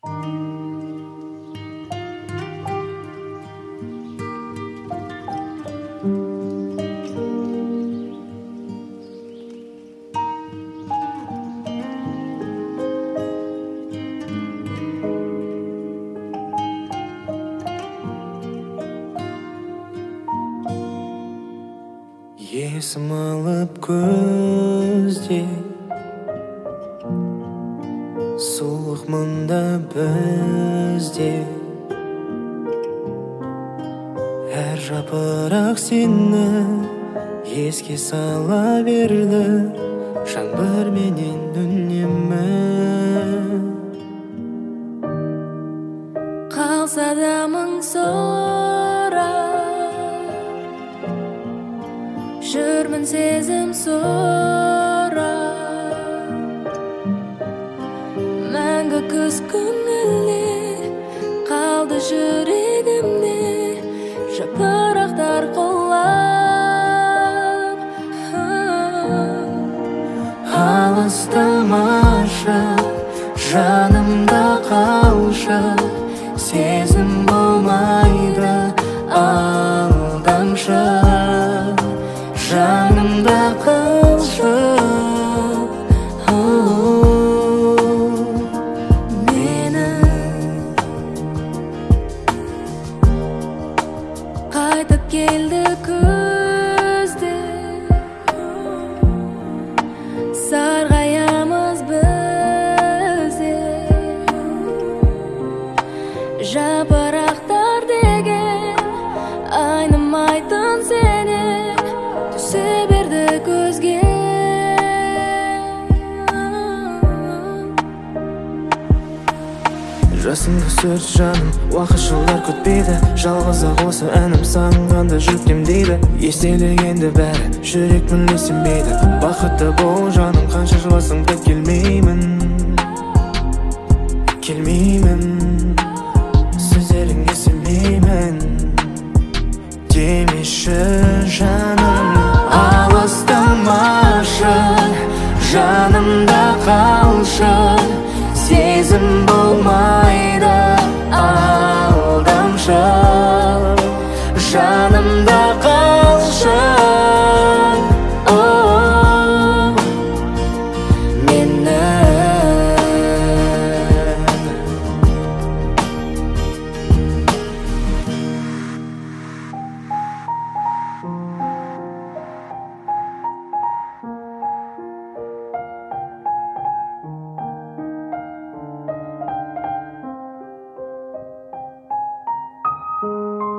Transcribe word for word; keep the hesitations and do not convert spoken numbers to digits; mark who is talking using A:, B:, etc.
A: Есім алып көзде суық мұнда бізде әр жапырақ сені еске сала берді жаңбырменен үнемі
B: қалса да мың сұрақ жүрмін сезім сұрап мәңгі күз көңілі қалды жүрегімде жапырақтар құлап
A: алыстамашы жанымда қалшы сезім болмайды алдамшы жанымда қалшы
B: мені қайтып келді күзде сарғаямыз бізде жапырақтар деген айнымайтын сені түсе берді көзге
A: жасыңды сүрт жаным уақыт жылдар күтпейді жалғыз-ақ осы әнім сағынғанда жүктемдейді естелегенде бәрі жүрек мүлде сенбейді бақытты бол жаным қанша жыласың да келмеймін келмеймін сөздеріңе сенбеймін демеші жаным алыстамашы жанымда қалшы сезім болмайды алдамшы жанымда қалшы мені
B: Thank you.